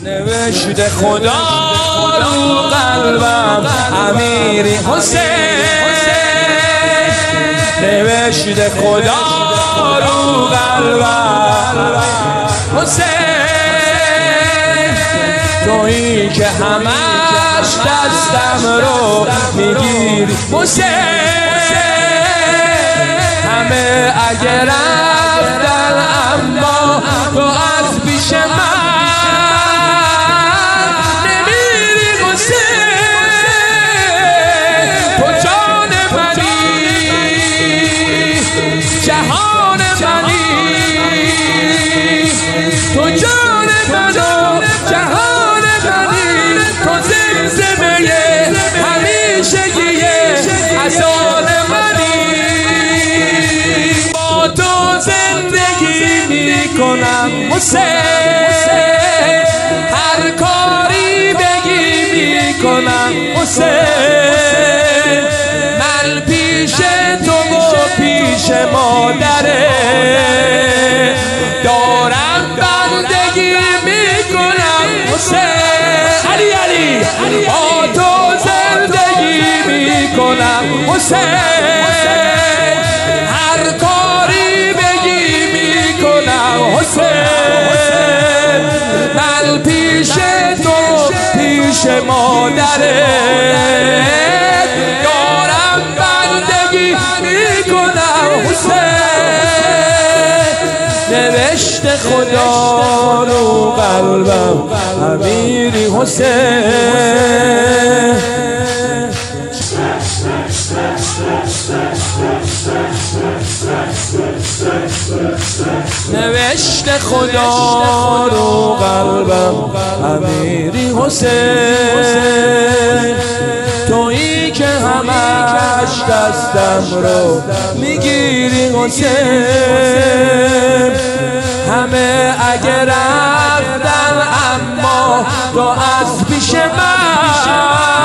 نوشته خدا رو قلبم امیری حسین، نوشته خدا رو قلبم حسین، تویی که همش دستم رو میگیری حسین، همه اگر رفتن اما تو از پیش من جهان منی، تو جان منو جهان منی، تو زمزمه همیشگیه ازان منی، با تو زندگی میکنم حسین، هر کاری بگی میکنم حسین، من پیش تو پیش مادره دارم بندگی میکنم حسین، علی علی با تو زندگی میکنم حسین، هر کاری بگی میکنم حسین، من پیش تو پیش مادره دارم بندگی میکنم حسین، نوشته خدا رو قلبم امیری حسین، نوشته خدا رو قلبم امیری حسین، تویی که همش دستم رو میگیری حسین، همه اگر رفتن اما تو از پیش من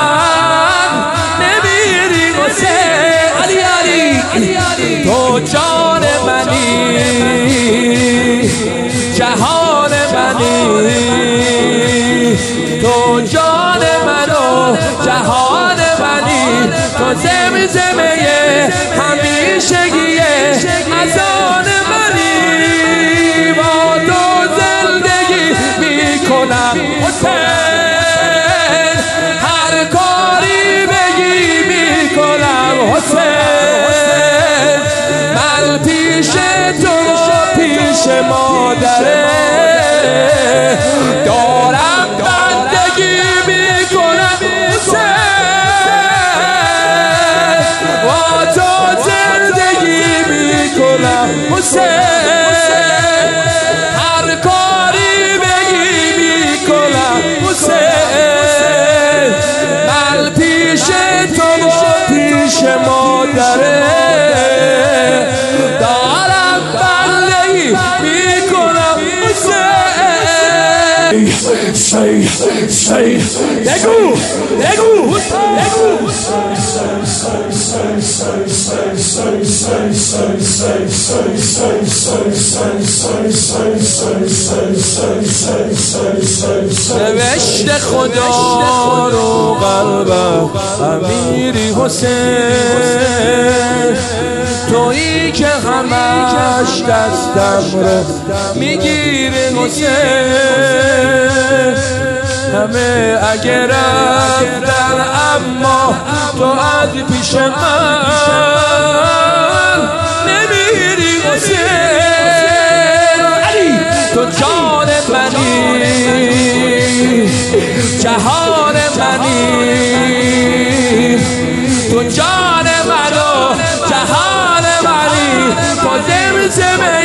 نمیری حسین، علی علی تو جان منی جهان منی، تو جان منو جهان منی، تو زمزمه همیشگیه ازان منی، با تو زندگی میکنم حسین، هر کاری بگی میکنم حسین، من پیش تو پیش مادره دارم بندگی میکنم حسین، با تو زندگی میکنم حسین، هر کاری بگی میکنم حسین، من پیش تو پیش مادره دارم بندگی میکنم حسین، بگو نوشته خدا رو قلبم امیری حسین، تویی که همش دستم رو میگیری حسین، همه اگر رفتن اما تو از پیش من نمیری حسین، علی تو جان منی جهان منی، تو جان منو جهان منی، تو زمزمه